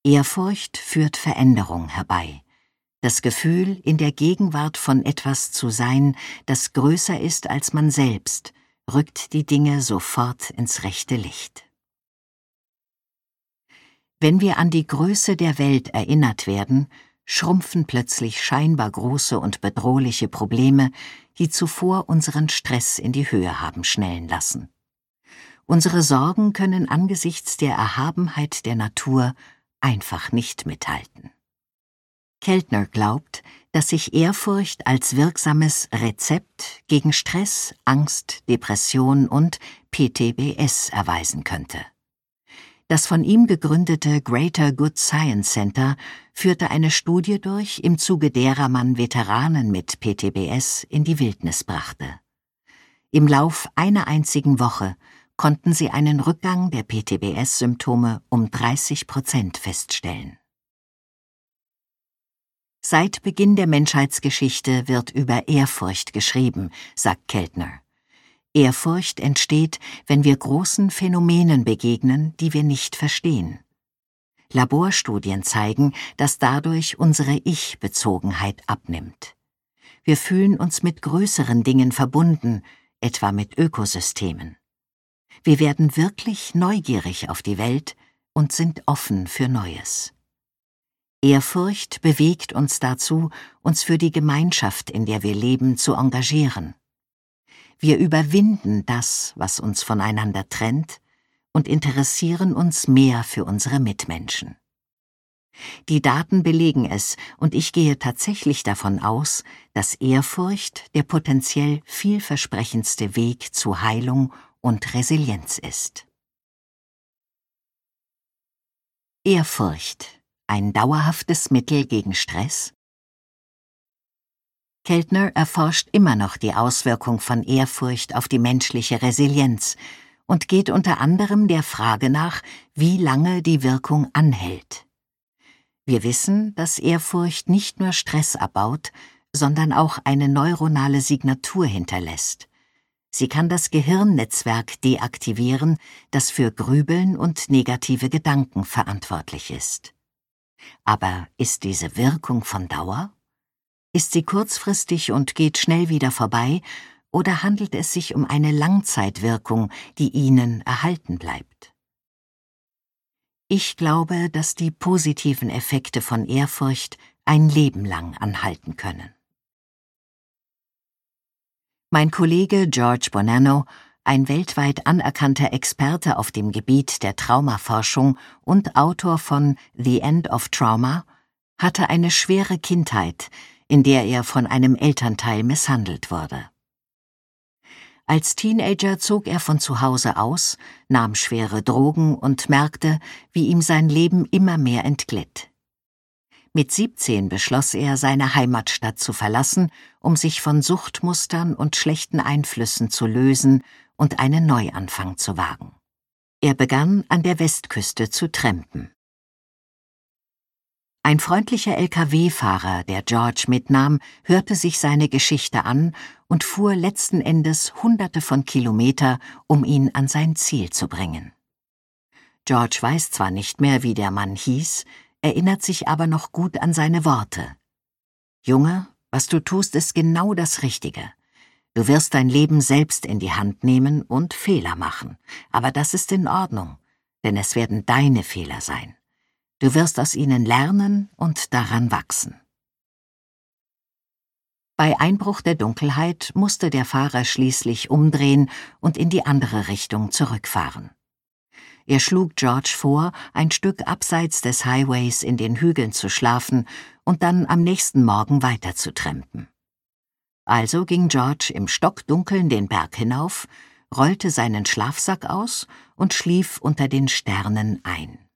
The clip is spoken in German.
Ehrfurcht führt Veränderung herbei. Das Gefühl, in der Gegenwart von etwas zu sein, das größer ist als man selbst, rückt die Dinge sofort ins rechte Licht. Wenn wir an die Größe der Welt erinnert werden, schrumpfen plötzlich scheinbar große und bedrohliche Probleme, die zuvor unseren Stress in die Höhe haben schnellen lassen. Unsere Sorgen können angesichts der Erhabenheit der Natur einfach nicht mithalten. Keltner glaubt, dass sich Ehrfurcht als wirksames Rezept gegen Stress, Angst, Depression und PTBS erweisen könnte. Das von ihm gegründete Greater Good Science Center führte eine Studie durch, im Zuge derer man Veteranen mit PTBS in die Wildnis brachte. Im Lauf einer einzigen Woche konnten sie einen Rückgang der PTBS-Symptome um 30% feststellen. Seit Beginn der Menschheitsgeschichte wird über Ehrfurcht geschrieben, sagt Keltner. Ehrfurcht entsteht, wenn wir großen Phänomenen begegnen, die wir nicht verstehen. Laborstudien zeigen, dass dadurch unsere Ich-Bezogenheit abnimmt. Wir fühlen uns mit größeren Dingen verbunden, etwa mit Ökosystemen. Wir werden wirklich neugierig auf die Welt und sind offen für Neues. Ehrfurcht bewegt uns dazu, uns für die Gemeinschaft, in der wir leben, zu engagieren. Wir überwinden das, was uns voneinander trennt, und interessieren uns mehr für unsere Mitmenschen. Die Daten belegen es, und ich gehe tatsächlich davon aus, dass Ehrfurcht der potenziell vielversprechendste Weg zu Heilung und Resilienz ist. Ehrfurcht, ein dauerhaftes Mittel gegen Stress? Keltner erforscht immer noch die Auswirkung von Ehrfurcht auf die menschliche Resilienz und geht unter anderem der Frage nach, wie lange die Wirkung anhält. Wir wissen, dass Ehrfurcht nicht nur Stress abbaut, sondern auch eine neuronale Signatur hinterlässt. Sie kann das Gehirnnetzwerk deaktivieren, das für Grübeln und negative Gedanken verantwortlich ist. Aber ist diese Wirkung von Dauer? Ist sie kurzfristig und geht schnell wieder vorbei, oder handelt es sich um eine Langzeitwirkung, die Ihnen erhalten bleibt? Ich glaube, dass die positiven Effekte von Ehrfurcht ein Leben lang anhalten können. Mein Kollege George Bonanno, ein weltweit anerkannter Experte auf dem Gebiet der Traumaforschung und Autor von The End of Trauma, hatte eine schwere Kindheit, in der er von einem Elternteil misshandelt wurde. Als Teenager zog er von zu Hause aus, nahm schwere Drogen und merkte, wie ihm sein Leben immer mehr entglitt. Mit 17 beschloss er, seine Heimatstadt zu verlassen, um sich von Suchtmustern und schlechten Einflüssen zu lösen und einen Neuanfang zu wagen. Er begann, an der Westküste zu trampen. Ein freundlicher LKW-Fahrer, der George mitnahm, hörte sich seine Geschichte an und fuhr letzten Endes Hunderte von Kilometer, um ihn an sein Ziel zu bringen. George weiß zwar nicht mehr, wie der Mann hieß, erinnert sich aber noch gut an seine Worte. »Junge, was du tust, ist genau das Richtige. Du wirst dein Leben selbst in die Hand nehmen und Fehler machen, aber das ist in Ordnung, denn es werden deine Fehler sein. Du wirst aus ihnen lernen und daran wachsen.« Bei Einbruch der Dunkelheit musste der Fahrer schließlich umdrehen und in die andere Richtung zurückfahren. Er schlug George vor, ein Stück abseits des Highways in den Hügeln zu schlafen und dann am nächsten Morgen weiter zu trampen. Also ging George im Stockdunkeln den Berg hinauf, rollte seinen Schlafsack aus und schlief unter den Sternen ein.